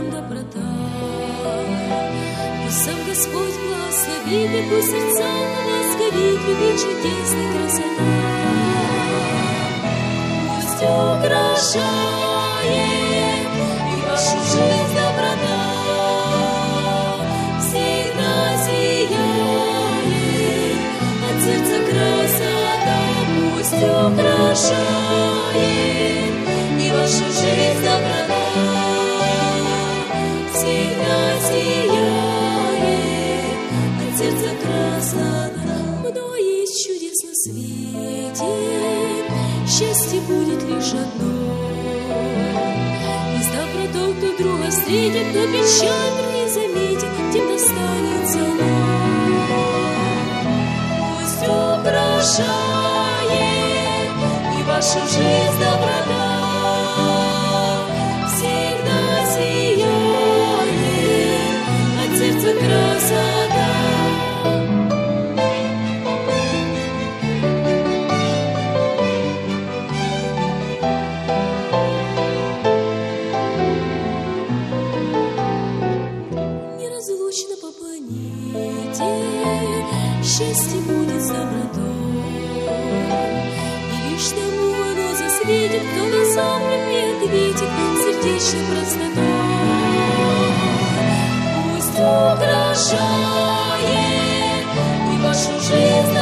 доброта. Пусть сам Господь благословит, и пусть сердца благословит, любви чудесной красота. Пусть украшает и вашу жизнь доброта, всегда сияет от сердца красота. Пусть украшает и вашу жизнь доброта, всегда сияет от сердца красота. Много есть чудес на свете, счастье будет лишь одно. И с добротой кто друга встретит, кто печаль не заметит, тем достанется нам. Пусть украшает и вашу жизнь доброта, всегда сияет от сердца красота. Неразлучно по планете счастье будет с добротой, и лишь тому оно засветит, кто глазам любви ответит сердечной простотой. Пусть украшает и вашу жизнь